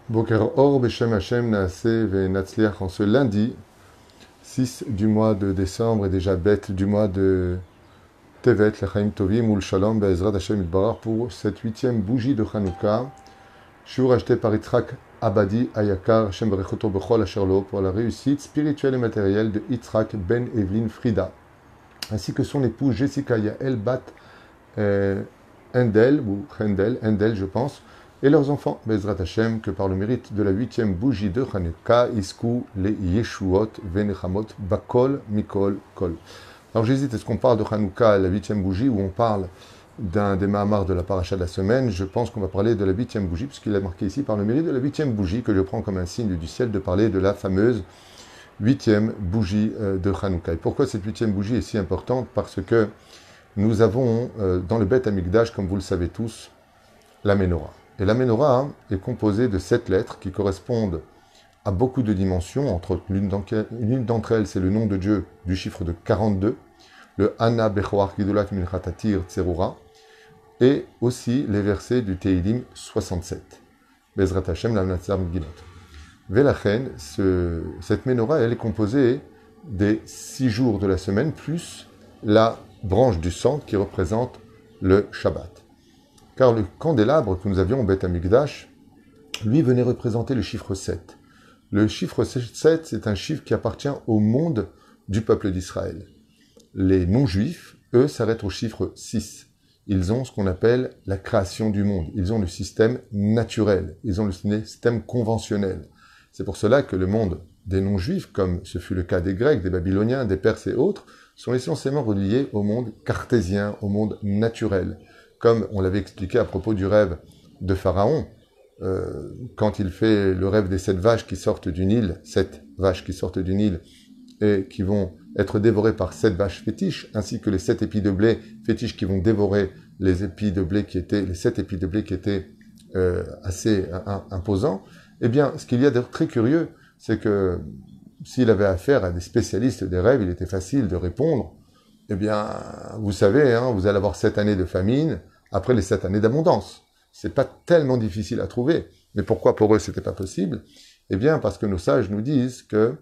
Boker Or Beshem Hashem Naase Venatzliach en ce lundi 6 du mois de décembre et déjà bête du mois de Tevet, Lechaim Tovim, Ul Shalom, Be'ezrat Hashem Itbarach pour cette huitième bougie de Hanouka. Shiur acheté par Yitzhak Abadi Ayakar, Hashem Berechoto Bechol Asherlo pour la réussite spirituelle et matérielle de Yitzhak Ben Evelyn Frida, ainsi que son épouse Jessica Yael Bat Endel, ou Endel je pense, et leurs enfants, Bezrat Hashem, que par le mérite de la huitième bougie de Hanouka, Isku les Yeshuot Venechamot Bakol Mikol Kol. Alors j'hésite, est-ce qu'on parle de Hanouka, la huitième bougie, ou on parle d'un des Mahamars de la paracha de la semaine? Je pense qu'on va parler de la huitième bougie, puisqu'il est marqué ici par le mérite de la huitième bougie, que je prends comme un signe du ciel de parler de la fameuse huitième bougie de Hanouka. Et pourquoi cette huitième bougie est si importante? Parce que nous avons dans le Beth Amikdash, comme vous le savez tous, la Ménorah. Et la Ménorah est composée de 7 lettres qui correspondent à beaucoup de dimensions. Entre autres, l'une d'entre elles, c'est le nom de Dieu du chiffre de 42, le Anna Bechoar Gidolat Minchatatir Tserura, et aussi les versets du Teilim 67. Bezrat Hashem, la Natsar Megilot. Velachen, cette Ménorah, elle est composée des 6 jours de la semaine, plus la branche du centre qui représente le Shabbat. Car le candélabre que nous avions au Beth Amikdash, lui venait représenter le chiffre 7. Le chiffre 7, c'est un chiffre qui appartient au monde du peuple d'Israël. Les non-juifs, eux, s'arrêtent au chiffre 6. Ils ont ce qu'on appelle la création du monde. Ils ont le système naturel. Ils ont le système conventionnel. C'est pour cela que le monde des non-juifs, comme ce fut le cas des Grecs, des Babyloniens, des Perses et autres, sont essentiellement reliés au monde cartésien, au monde naturel. Comme on l'avait expliqué à propos du rêve de Pharaon, quand il fait le rêve des 7 vaches qui sortent du Nil, 7 vaches qui sortent du Nil et qui vont être dévorées par 7 vaches fétiches, ainsi que les 7 épis de blé fétiches qui vont dévorer les épis de blé les 7 épis de blé qui étaient assez imposants. Eh bien, ce qu'il y a de très curieux, c'est que s'il avait affaire à des spécialistes des rêves, il était facile de répondre. Eh bien, vous savez, vous allez avoir 7 années de famine, après les 7 années d'abondance. C'est pas tellement difficile à trouver. Mais pourquoi pour eux c'était pas possible? Eh bien, parce que nos sages nous disent que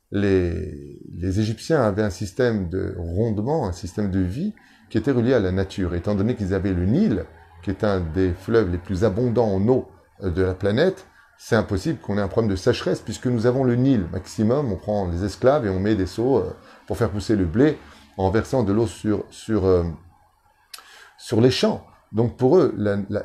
les Égyptiens avaient un système de rondement, un système de vie qui était relié à la nature. Étant donné qu'ils avaient le Nil, qui est un des fleuves les plus abondants en eau de la planète, c'est impossible qu'on ait un problème de sécheresse puisque nous avons le Nil maximum. On prend les esclaves et on met des seaux pour faire pousser le blé en versant de l'eau sur les champs. Donc pour eux,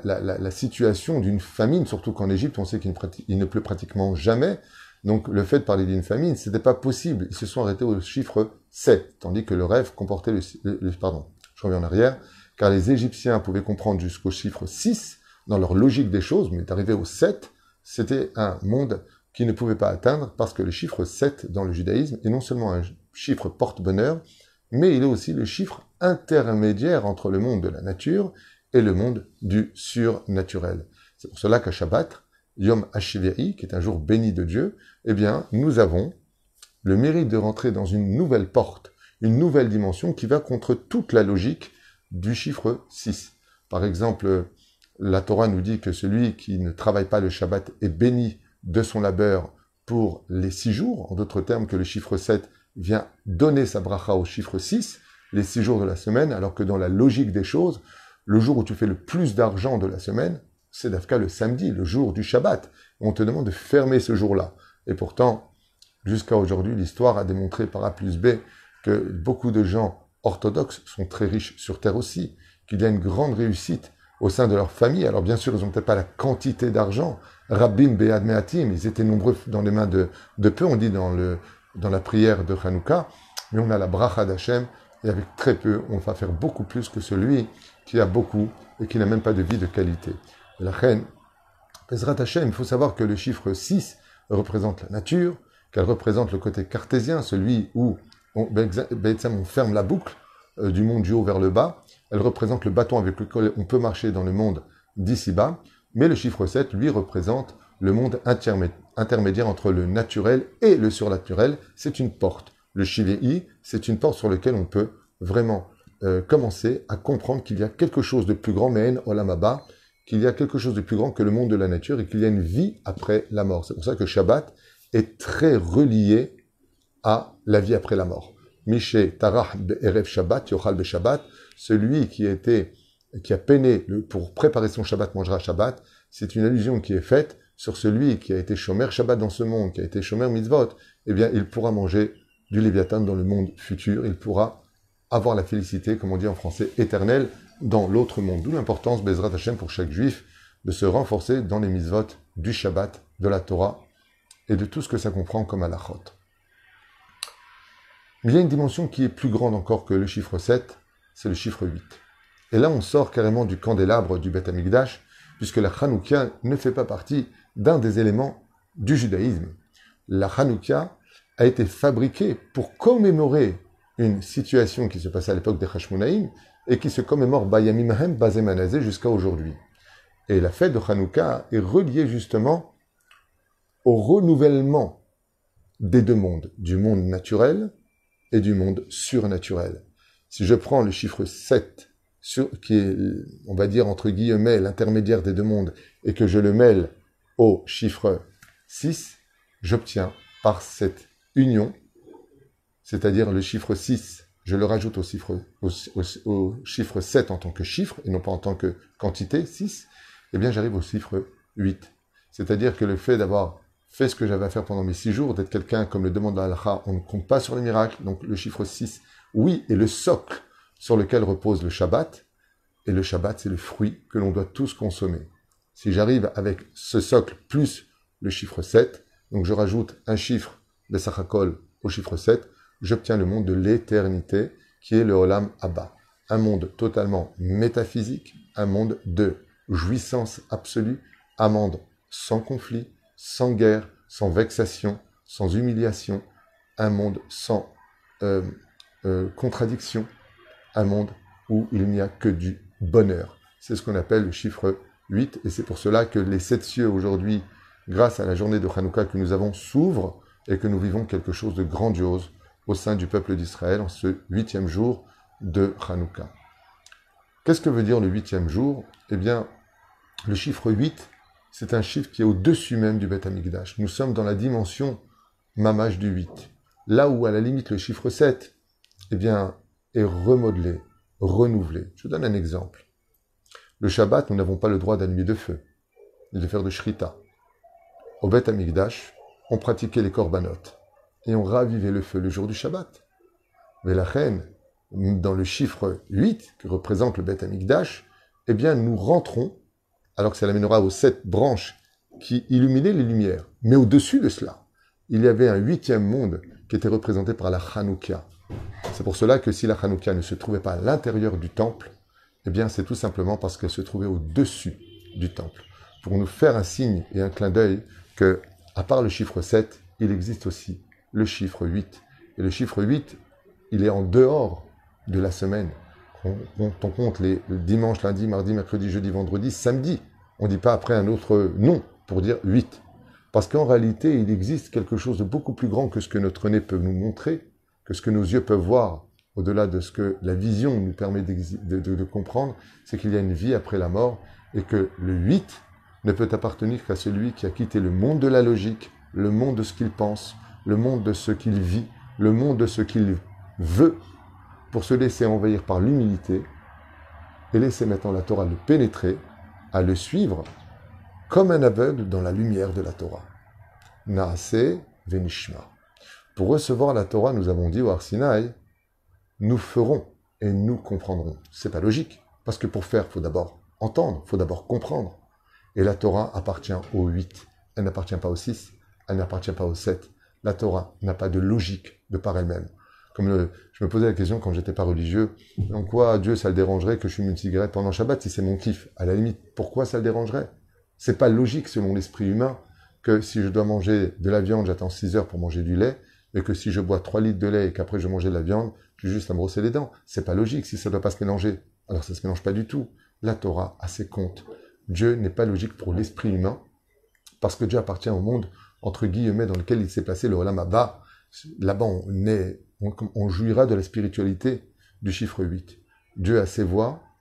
la situation d'une famine, surtout qu'en Égypte, on sait qu'il ne pleut pratiquement jamais, donc le fait de parler d'une famine, c'était pas possible. Ils se sont arrêtés au chiffre 7, tandis que le rêve comportait pardon, je reviens en arrière, car les Égyptiens pouvaient comprendre jusqu'au chiffre 6, dans leur logique des choses, mais d'arriver au 7, c'était un monde qu'ils ne pouvaient pas atteindre, parce que le chiffre 7 dans le judaïsme est non seulement un chiffre porte-bonheur, mais il est aussi le chiffre intermédiaire entre le monde de la nature et le monde du surnaturel. C'est pour cela qu'à Shabbat, Yom HaShivei, qui est un jour béni de Dieu, eh bien, nous avons le mérite de rentrer dans une nouvelle porte, une nouvelle dimension qui va contre toute la logique du chiffre 6. Par exemple, la Torah nous dit que celui qui ne travaille pas le Shabbat est béni de son labeur pour les 6 jours, en d'autres termes que le chiffre 7 vient donner sa bracha au chiffre 6, les 6 jours de la semaine, alors que dans la logique des choses, le jour où tu fais le plus d'argent de la semaine, c'est d'Afka le samedi, le jour du Shabbat. On te demande de fermer ce jour-là. Et pourtant, jusqu'à aujourd'hui, l'histoire a démontré par A plus B que beaucoup de gens orthodoxes sont très riches sur Terre aussi, qu'il y a une grande réussite au sein de leur famille. Alors bien sûr, ils n'ont peut-être pas la quantité d'argent. Rabbim Be'ad Me'atim, ils étaient nombreux dans les mains de peu, on dit dans la prière de Hanouka, mais on a la bracha d'Hachem, et avec très peu, on va faire beaucoup plus que celui qui a beaucoup et qui n'a même pas de vie de qualité. Et la reine, Bezrat Hashem, il faut savoir que le chiffre 6 représente la nature, qu'elle représente le côté cartésien, celui où on ferme la boucle du monde du haut vers le bas. Elle représente le bâton avec lequel on peut marcher dans le monde d'ici-bas. Mais le chiffre 7, lui, représente le monde intermédiaire entre le naturel et le surnaturel. C'est une porte. Le Shivei, c'est une porte sur laquelle on peut vraiment commencer à comprendre qu'il y a quelque chose de plus grand, mais en Olam Haba, qu'il y a quelque chose de plus grand que le monde de la nature et qu'il y a une vie après la mort. C'est pour ça que Shabbat est très relié à la vie après la mort. Mishe Tarah Erev Shabbat, Yochal Be Shabbat, celui qui a peiné pour préparer son Shabbat mangera Shabbat, c'est une allusion qui est faite sur celui qui a été Shomer Shabbat dans ce monde, qui a été Shomer Mitzvot, eh bien, il pourra manger du Léviathan dans le monde futur, il pourra avoir la félicité, comme on dit en français, éternelle, dans l'autre monde. D'où l'importance, Bezrat Hashem, pour chaque juif, de se renforcer dans les mitzvot du Shabbat, de la Torah, et de tout ce que ça comprend comme halachot. Mais il y a une dimension qui est plus grande encore que le chiffre 7, c'est le chiffre 8. Et là, on sort carrément du candélabre du Beth Amikdash, puisque la Hanouka ne fait pas partie d'un des éléments du judaïsme. La Hanouka a été fabriquée pour commémorer une situation qui se passait à l'époque des Hashmonaïm et qui se commémore Bayamimhem Bazemanazé jusqu'à aujourd'hui. Et la fête de Hanouka est reliée justement au renouvellement des deux mondes, du monde naturel et du monde surnaturel. Si je prends le chiffre 7, qui est, on va dire, entre guillemets, l'intermédiaire des deux mondes, et que je le mêle au chiffre 6, j'obtiens par cette union, c'est-à-dire le chiffre 6, je le rajoute au chiffre 7 en tant que chiffre, et non pas en tant que quantité, 6, eh bien j'arrive au chiffre 8. C'est-à-dire que le fait d'avoir fait ce que j'avais à faire pendant mes 6 jours, d'être quelqu'un comme le demande la halakha, on ne compte pas sur les miracles, donc le chiffre 6, oui, est le socle sur lequel repose le Shabbat, et le Shabbat, c'est le fruit que l'on doit tous consommer. Si j'arrive avec ce socle plus le chiffre 7, donc je rajoute un chiffre de Sachakol au chiffre 7, j'obtiens le monde de l'éternité, qui est le Olam Abba. Un monde totalement métaphysique, un monde de jouissance absolue, un monde sans conflit, sans guerre, sans vexation, sans humiliation, un monde sans contradiction, un monde où il n'y a que du bonheur. C'est ce qu'on appelle le chiffre 8, et c'est pour cela que les 7 cieux aujourd'hui, grâce à la journée de Hanouka que nous avons, s'ouvrent et que nous vivons quelque chose de grandiose au sein du peuple d'Israël en ce 8e jour de Hanouka. Qu'est-ce que veut dire le 8e jour? Eh bien, le chiffre 8, c'est un chiffre qui est au-dessus même du Beth Amikdash. Nous sommes dans la dimension mamash du 8. Là où, à la limite, le chiffre 7, eh bien, est remodelé, renouvelé. Je vous donne un exemple. Le Shabbat, nous n'avons pas le droit d'allumer de feu, ni de faire de shrita. Au Beth Amikdash, on pratiquait les korbanot, et on ravivait le feu le jour du Shabbat. Mais la reine, dans le chiffre 8, qui représente le Beth Amikdash, eh bien, nous rentrons, alors que ça l'amènera aux 7 branches qui illuminaient les lumières. Mais au-dessus de cela, il y avait un 8e monde qui était représenté par la Hanouka. C'est pour cela que si la Hanouka ne se trouvait pas à l'intérieur du temple, eh bien, c'est tout simplement parce qu'elle se trouvait au-dessus du temple. Pour nous faire un signe et un clin d'œil que, à part le chiffre 7, il existe aussi le chiffre 8. Et le chiffre 8, il est en dehors de la semaine. On compte les dimanche, lundi, mardi, mercredi, jeudi, vendredi, samedi. On ne dit pas après un autre nom pour dire 8. Parce qu'en réalité, il existe quelque chose de beaucoup plus grand que ce que notre nez peut nous montrer, que ce que nos yeux peuvent voir, au-delà de ce que la vision nous permet de comprendre, c'est qu'il y a une vie après la mort et que le 8 ne peut appartenir qu'à celui qui a quitté le monde de la logique, le monde de ce qu'il pense, le monde de ce qu'il vit, le monde de ce qu'il veut, pour se laisser envahir par l'humilité et laisser maintenant la Torah le pénétrer, à le suivre comme un aveugle dans la lumière de la Torah. Naaseh venishma. Pour recevoir la Torah, nous avons dit au Har Sinaï, nous ferons et nous comprendrons. C'est pas logique, parce que pour faire, il faut d'abord entendre, il faut d'abord comprendre. Et la Torah appartient au 8. Elle n'appartient pas au 6, elle n'appartient pas au 7. La Torah n'a pas de logique de par elle-même. Comme je me posais la question quand j'étais pas religieux, en quoi Dieu ça le dérangerait que je fume une cigarette pendant Shabbat si c'est mon kiff? À la limite, pourquoi ça le dérangerait? C'est pas logique selon l'esprit humain que si je dois manger de la viande, j'attends 6 heures pour manger du lait, mais que si je bois 3 litres de lait et qu'après je mange de la viande, j'ai juste à me brosser les dents. C'est pas logique si ça doit pas se mélanger. Alors ça se mélange pas du tout. La Torah a ses comptes. Dieu n'est pas logique pour l'esprit humain, parce que Dieu appartient au monde, entre guillemets, dans lequel il s'est placé, le Olam Abba. Là-bas, on jouira de la spiritualité du chiffre 8. Dieu a ses voies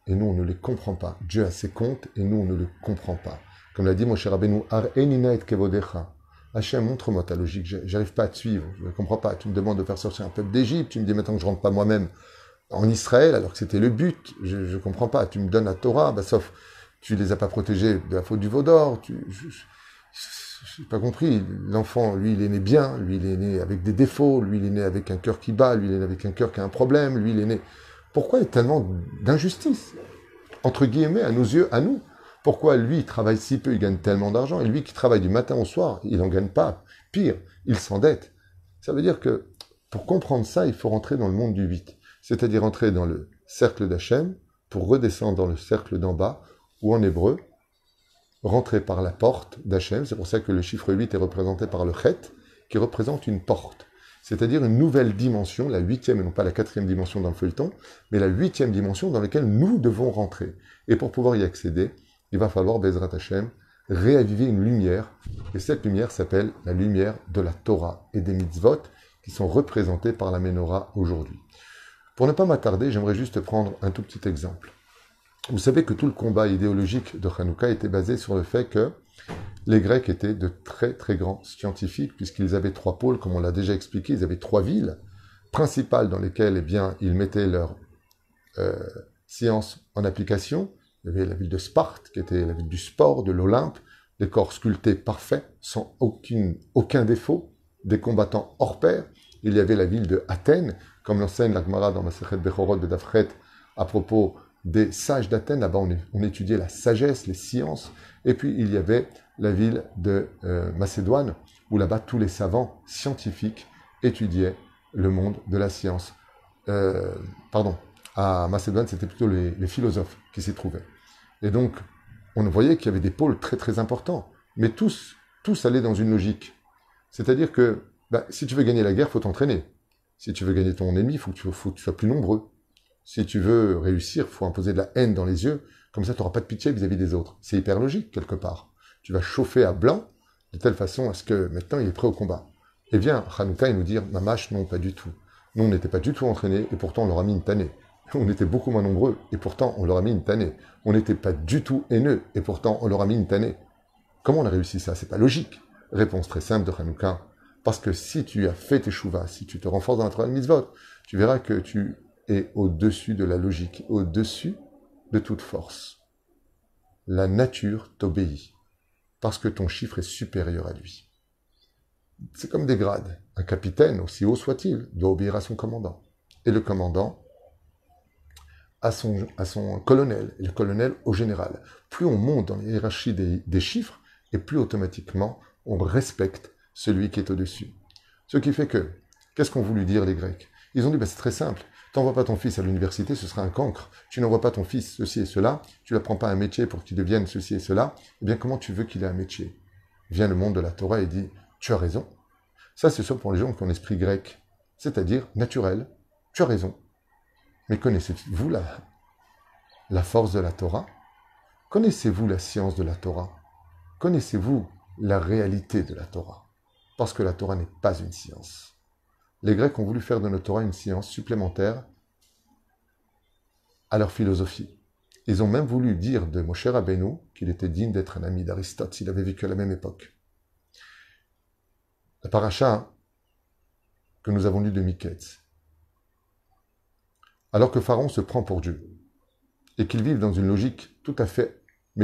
et nous, on ne les comprend pas. Dieu a ses comptes et nous, on ne le comprend pas. Comme l'a dit Moshe Rabbeinu, Ar enina et kevodecha. Hachem, montre-moi ta logique, j'arrive pas à te suivre, je ne comprends pas. Tu me demandes de faire sortir un peuple d'Égypte, tu me dis maintenant que je rentre pas moi-même en Israël, alors que c'était le but, je ne comprends pas. Tu me donnes la Torah, sauf tu les as pas protégés de la faute du veau d'or, je n'ai pas compris. L'enfant, lui, il est né bien, lui, il est né avec des défauts, lui, il est né avec un cœur qui bat, lui, il est né avec un cœur qui a un problème, lui, il est né... Pourquoi il y a tellement d'injustice, entre guillemets, à nos yeux, à nous? Pourquoi lui, il travaille si peu, il gagne tellement d'argent, et lui qui travaille du matin au soir, il n'en gagne pas. Pire, il s'endette. Ça veut dire que, pour comprendre ça, il faut rentrer dans le monde du 8, c'est-à-dire entrer dans le cercle d'Hachem, pour redescendre dans le cercle d'en bas, ou en hébreu, rentrer par la porte d'Hachem. C'est pour ça que le chiffre 8 est représenté par le chet, qui représente une porte. C'est-à-dire une nouvelle dimension, la 8e et non pas la 4e dimension dans le feuilleton, mais la 8e dimension dans laquelle nous devons rentrer. Et pour pouvoir y accéder, il va falloir, Bezrat Hashem, réaviver une lumière. Et cette lumière s'appelle la lumière de la Torah et des mitzvot qui sont représentés par la Menorah aujourd'hui. Pour ne pas m'attarder, j'aimerais juste prendre un tout petit exemple. Vous savez que tout le combat idéologique de Hanouka était basé sur le fait que les Grecs étaient de très très grands scientifiques, puisqu'ils avaient 3 pôles, comme on l'a déjà expliqué, ils avaient 3 villes principales dans lesquelles ils mettaient leur science en application. Il y avait la ville de Sparte, qui était la ville du sport, de l'Olympe, des corps sculptés parfaits, sans aucun défaut, des combattants hors pair. Il y avait la ville de Athènes, comme l'enseigne la Gemara dans Masechet Bechorot de Dafret, à propos des sages d'Athènes. Là-bas, on étudiait la sagesse, les sciences. Et puis, il y avait la ville de Macédoine, où là-bas, tous les savants scientifiques étudiaient le monde de la science. À Macédoine, c'était plutôt les philosophes qui s'y trouvaient. Et donc, on voyait qu'il y avait des pôles très très importants, mais tous allaient dans une logique. C'est-à-dire que si tu veux gagner la guerre, il faut t'entraîner. Si tu veux gagner ton ennemi, il faut que tu sois plus nombreux. Si tu veux réussir, il faut imposer de la haine dans les yeux, comme ça tu n'auras pas de pitié vis-à-vis des autres. C'est hyper logique, quelque part. Tu vas chauffer à blanc, de telle façon à ce que maintenant il est prêt au combat. Eh bien, Hanouka, il nous dit, Mamash, non, pas du tout. Nous, on n'était pas du tout entraînés, et pourtant on leur a mis une tannée. On était beaucoup moins nombreux, et pourtant on leur a mis une tannée. On n'était pas du tout haineux, et pourtant on leur a mis une tannée. Comment on a réussi ça? C'est pas logique. Réponse très simple de Hanouka. Parce que si tu as fait tes chouvas, si tu te renforces dans la Torah de mitzvot, tu verras que tu es au-dessus de la logique, au-dessus de toute force. La nature t'obéit, parce que ton chiffre est supérieur à lui. C'est comme des grades. Un capitaine, aussi haut soit-il, doit obéir à son commandant. Et le commandant à son colonel, et le colonel au général. Plus on monte dans les hiérarchies des chiffres, et plus automatiquement on respecte celui qui est au-dessus. Ce qui fait que, qu'est-ce qu'ont voulu dire les Grecs? Ils ont dit, c'est très simple, t'envoies pas ton fils à l'université, ce sera un cancre. Tu n'envoies pas ton fils ceci et cela, tu n'apprends pas un métier pour qu'il devienne ceci et cela, eh bien comment tu veux qu'il ait un métier? Vient le monde de la Torah et dit, tu as raison. Ça, c'est ça pour les gens qui ont l'esprit grec, c'est-à-dire naturel, tu as raison. Mais connaissez-vous la force de la Torah? Connaissez-vous la science de la Torah? Connaissez-vous la réalité de la Torah? Parce que la Torah n'est pas une science. Les Grecs ont voulu faire de notre Torah une science supplémentaire à leur philosophie. Ils ont même voulu dire de Moshe Rabbeinu qu'il était digne d'être un ami d'Aristote s'il avait vécu à la même époque. La paracha que nous avons lue de Miketz. Alors que Pharaon se prend pour Dieu et qu'il vive dans une logique tout à fait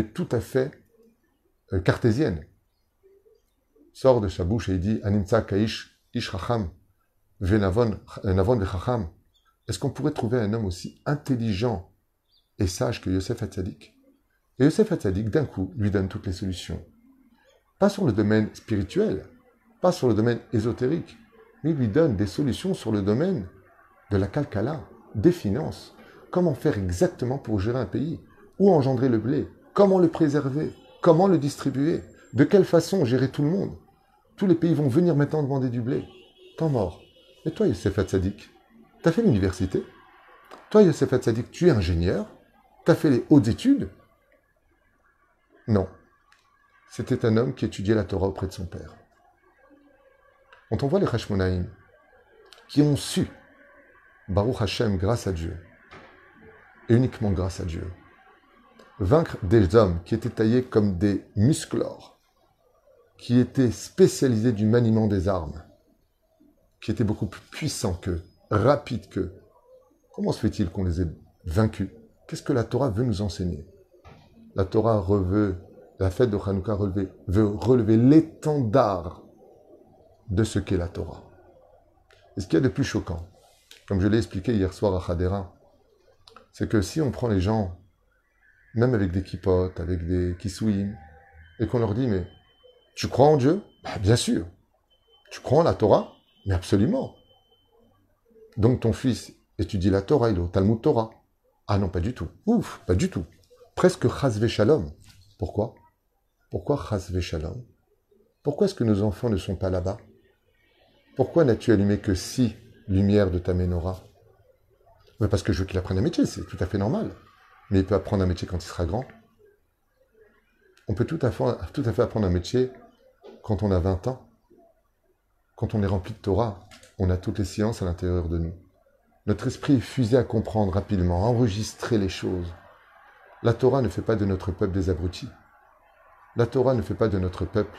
cartésienne, sort de sa bouche et il dit Animtsa kaish ish chacham venavon vechacham. Est-ce qu'on pourrait trouver un homme aussi intelligent et sage que Yosef Hatzadik? Et Yosef Hatzadik, d'un coup, lui donne toutes les solutions. Pas sur le domaine spirituel, pas sur le domaine ésotérique, mais il lui donne des solutions sur le domaine de la kalkala, des finances. Comment faire exactement pour gérer un pays? Où engendrer le blé? Comment le préserver? Comment le distribuer? De quelle façon gérer tout le monde? Tous les pays vont venir maintenant demander du blé. Temps mort. Et toi, Yosef Hatzadik, t'as fait l'université? Toi, Yosef Hatzadik, tu es ingénieur? T'as fait les hautes études? Non. C'était un homme qui étudiait la Torah auprès de son père. Quand on voit les Hashmonaïm, qui ont su, Baruch Hashem, grâce à Dieu, et uniquement grâce à Dieu. Vaincre des hommes qui étaient taillés comme des musclores, qui étaient spécialisés du maniement des armes, qui étaient beaucoup plus puissants qu'eux, rapides qu'eux. Comment se fait-il qu'on les ait vaincus? Qu'est-ce que la Torah veut nous enseigner? La Torah veut, la fête de Hanouka veut relever l'étendard de ce qu'est la Torah. Et ce qu'il y a de plus choquant, comme je l'ai expliqué hier soir à Hadera, c'est que si on prend les gens, même avec des kippotes, avec des kisouim, et qu'on leur dit, mais tu crois en Dieu? Bah, bien sûr. Tu crois en la Torah? Mais absolument. Donc ton fils étudie la Torah, il est au Talmud Torah. Ah non, pas du tout. Ouf, pas du tout. Presque chas shalom. Pourquoi? Pourquoi chas shalom? Pourquoi est-ce que nos enfants ne sont pas là-bas? Pourquoi n'as-tu allumé que 6 lumières de ta menorah? Mais parce que je veux qu'il apprenne un métier, c'est tout à fait normal. Mais il peut apprendre un métier quand il sera grand. On peut tout à fait apprendre un métier quand on a 20 ans. Quand on est rempli de Torah, on a toutes les sciences à l'intérieur de nous. Notre esprit est fusé à comprendre rapidement, à enregistrer les choses. La Torah ne fait pas de notre peuple des abrutis. La Torah ne fait pas de notre peuple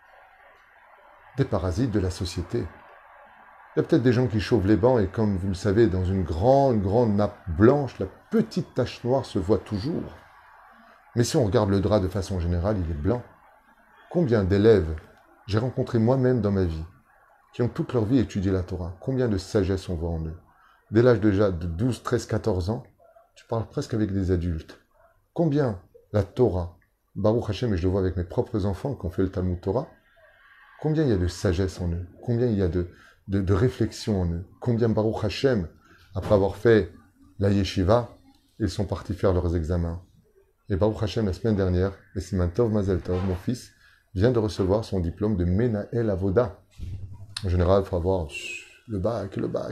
des parasites de la société. Il y a peut-être des gens qui chauffent les bancs et comme vous le savez, dans une grande nappe blanche, la petite tache noire se voit toujours. Mais si on regarde le drap de façon générale, il est blanc. Combien d'élèves j'ai rencontré moi-même dans ma vie qui ont toute leur vie étudié la Torah? Combien de sagesse on voit en eux? Dès l'âge déjà de 12, 13, 14 ans, tu parles presque avec des adultes. Combien la Torah, Baruch Hashem, et je le vois avec mes propres enfants qui ont fait le Talmud Torah, combien il y a de sagesse en eux? Combien il y a de réflexion en eux? Combien Baruch Hashem, après avoir fait la yeshiva, ils sont partis faire leurs examens? Et Baruch Hashem, la semaine dernière, et Siman Tov Mazel Tov, mon fils, vient de recevoir son diplôme de Menael Avoda. En général, il faut avoir le bac,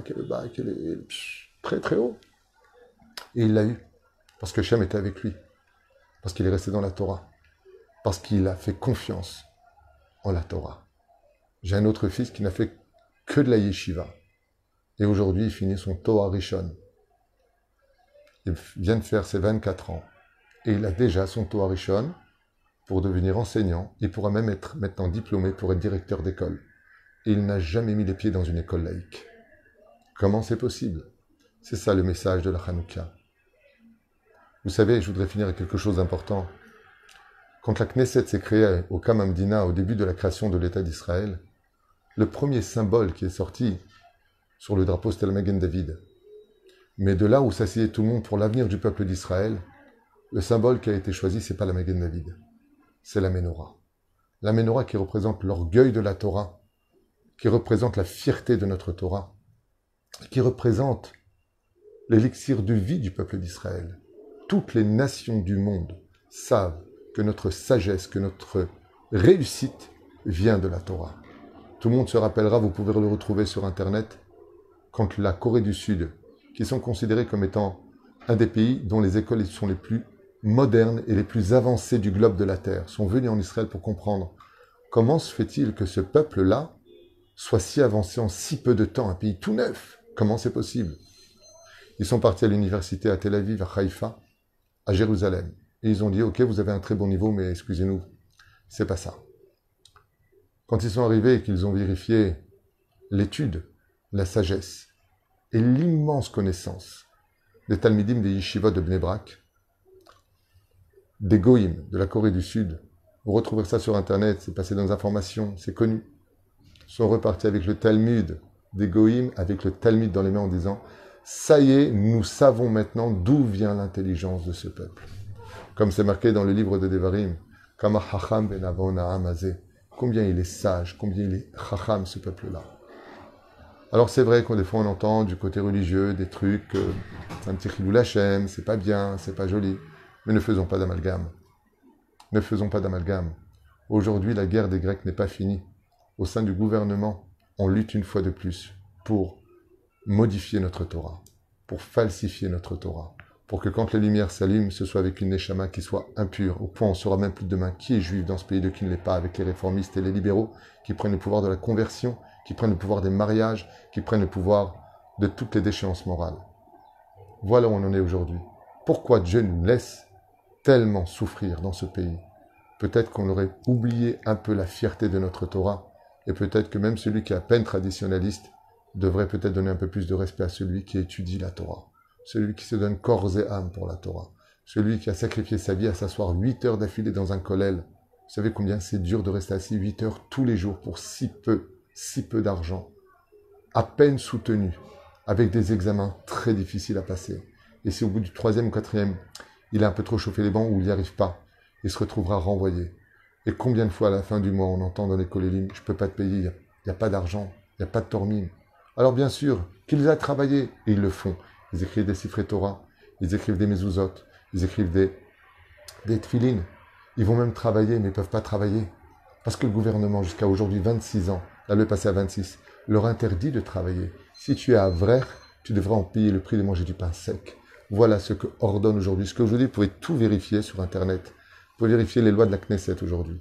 très très haut. Et il l'a eu, parce que Hashem était avec lui, parce qu'il est resté dans la Torah, parce qu'il a fait confiance en la Torah. J'ai un autre fils qui n'a fait que de la yeshiva. Et aujourd'hui, il finit son Torah Rishon. Il vient de faire ses 24 ans. Et il a déjà son Torah Rishon pour devenir enseignant. Il pourra même être maintenant diplômé pour être directeur d'école. Et il n'a jamais mis les pieds dans une école laïque. Comment c'est possible? C'est ça le message de la Hanouka. Vous savez, je voudrais finir avec quelque chose d'important. Quand la Knesset s'est créée au Kam Hamdina, au début de la création de l'État d'Israël, le premier symbole qui est sorti sur le drapeau, c'était le Magen David. Mais de là où s'asseyait tout le monde pour l'avenir du peuple d'Israël, le symbole qui a été choisi, c'est pas la Magen David, c'est la Menorah. La Menorah qui représente l'orgueil de la Torah, qui représente la fierté de notre Torah, qui représente l'élixir de vie du peuple d'Israël. Toutes les nations du monde savent que notre sagesse, que notre réussite vient de la Torah. Tout le monde se rappellera, vous pouvez le retrouver sur Internet, quand la Corée du Sud, qui sont considérés comme étant un des pays dont les écoles sont les plus modernes et les plus avancées du globe de la Terre, sont venus en Israël pour comprendre comment se fait-il que ce peuple-là soit si avancé en si peu de temps, un pays tout neuf. Comment c'est possible? Ils sont partis à l'université à Tel Aviv, à Haïfa, à Jérusalem. Et ils ont dit, ok, vous avez un très bon niveau, mais excusez-nous, c'est pas ça. Quand ils sont arrivés et qu'ils ont vérifié l'étude, la sagesse et l'immense connaissance des Talmidim des Yeshivot de Bnei Brak, des Goïm de la Corée du Sud, vous retrouverez ça sur Internet, c'est passé dans les informations, c'est connu, sont repartis avec le Talmud des Goïm, avec le Talmud dans les mains en disant « Ça y est, nous savons maintenant d'où vient l'intelligence de ce peuple. » Comme c'est marqué dans le livre de Devarim, « Kama hacham ben avon ha'am hazeh » Combien il est sage, combien il est chacham, ce peuple-là. Alors c'est vrai qu'on des fois on entend du côté religieux des trucs, c'est un petit chilou Hachem, c'est pas bien, c'est pas joli. Mais ne faisons pas d'amalgame. Ne faisons pas d'amalgame. Aujourd'hui, la guerre des Grecs n'est pas finie. Au sein du gouvernement, on lutte une fois de plus pour modifier notre Torah, pour falsifier notre Torah, pour que quand les lumières s'allument, ce soit avec une neshama qui soit impure, au point où on ne saura même plus demain qui est juif dans ce pays de qui ne l'est pas, avec les réformistes et les libéraux qui prennent le pouvoir de la conversion, qui prennent le pouvoir des mariages, qui prennent le pouvoir de toutes les déchéances morales. Voilà où on en est aujourd'hui. Pourquoi Dieu nous laisse tellement souffrir dans ce pays? Peut-être qu'on aurait oublié un peu la fierté de notre Torah, et peut-être que même celui qui est à peine traditionnaliste devrait peut-être donner un peu plus de respect à celui qui étudie la Torah, celui qui se donne corps et âme pour la Torah, celui qui a sacrifié sa vie à s'asseoir 8 heures d'affilée dans un kollel. Vous savez combien c'est dur de rester assis 8 heures tous les jours pour si peu d'argent, à peine soutenu, avec des examens très difficiles à passer. Et si au bout du 3e ou 4e, il a un peu trop chauffé les bancs ou il n'y arrive pas, il se retrouvera renvoyé. Et combien de fois à la fin du mois on entend dans les kolélim, je ne peux pas te payer, il n'y a pas d'argent, il n'y a pas de tormine. Alors bien sûr, qu'ils aient travaillé, et ils le font. Ils écrivent des Sifrei Torah, ils écrivent des mezuzot, ils écrivent des tfilines. Ils vont même travailler, mais ils ne peuvent pas travailler. Parce que le gouvernement, jusqu'à aujourd'hui, 26 ans, là le passé à 26, leur interdit de travailler. Si tu es à Avrer, tu devras en payer le prix de manger du pain sec. Voilà ce que ordonne aujourd'hui. Ce que aujourd'hui, vous pouvez tout vérifier sur Internet. Vous pouvez vérifier les lois de la Knesset aujourd'hui.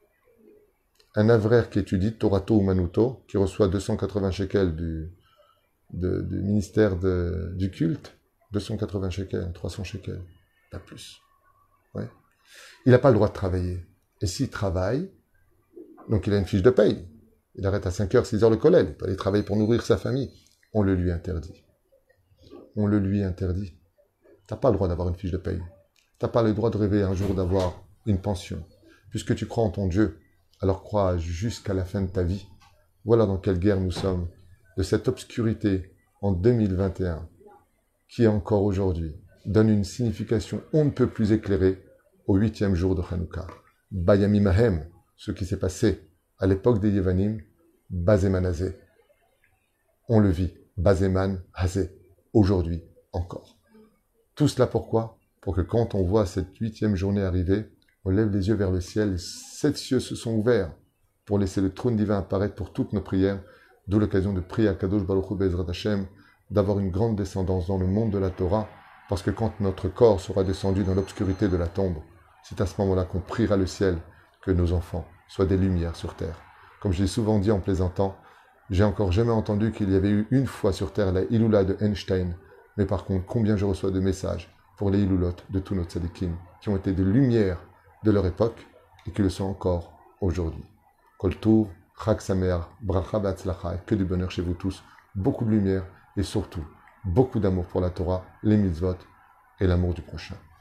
Un Avrer qui étudie Torato ou Manuto, qui reçoit 280 shekels du ministère du culte, 280 shekels, 300 shekels, pas plus. Ouais. Il n'a pas le droit de travailler. Et s'il travaille, donc il a une fiche de paye. Il arrête à 5h, 6h le kollel. Il peut aller travailler pour nourrir sa famille. On le lui interdit. On le lui interdit. Tu n'as pas le droit d'avoir une fiche de paye. Tu n'as pas le droit de rêver un jour d'avoir une pension. Puisque tu crois en ton Dieu, alors crois jusqu'à la fin de ta vie. Voilà dans quelle guerre nous sommes. De cette obscurité en 2021, qui encore aujourd'hui donne une signification on ne peut plus éclairée au 8e jour de Hanouka. Bayami Mahem, ce qui s'est passé à l'époque des Yevanim, Bazeman Hazé. On le vit, Bazeman Hazé, aujourd'hui encore. Tout cela pourquoi? Pour que quand on voit cette 8e journée arriver, on lève les yeux vers le ciel, 7 cieux se sont ouverts pour laisser le trône divin apparaître pour toutes nos prières, d'où l'occasion de prier à Kadosh Baruch Hu Be'ezrat Hashem, d'avoir une grande descendance dans le monde de la Torah, parce que quand notre corps sera descendu dans l'obscurité de la tombe, c'est à ce moment-là qu'on priera le ciel que nos enfants soient des lumières sur terre. Comme je l'ai souvent dit en plaisantant, j'ai encore jamais entendu qu'il y avait eu une fois sur terre la Iloula de Einstein, mais par contre, combien je reçois de messages pour les Ilulot de tous nos tzadikim, qui ont été des lumières de leur époque et qui le sont encore aujourd'hui. Kol Tov, Chag Sameach, Bracha Be'atzlacha, que du bonheur chez vous tous, beaucoup de lumière et surtout beaucoup d'amour pour la Torah, les mitzvot et l'amour du prochain.